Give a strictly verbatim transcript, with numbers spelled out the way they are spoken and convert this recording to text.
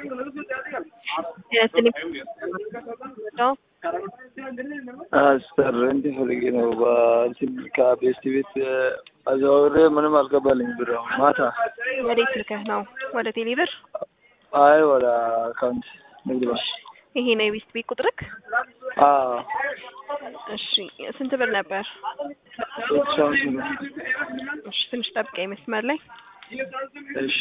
የትልቅ ነው አስተር እንዴ ፈልጌ ነው በእንትን ከቤስት ቤት አዘዋውሬ ምንም አልገባልኝ ብር ማታ ወዴት ልከህ ነው? ወደ ቴሌብር? አይ ወደ አካውንት ንግድ ባንክ። ይሄ ነው የቤስት ቤት ቁጥርክ? አዎ። እሺ ስንት ብር ነበር? እሺ ትንሽ ጠብቀኝ መስመር ላይ። እሺ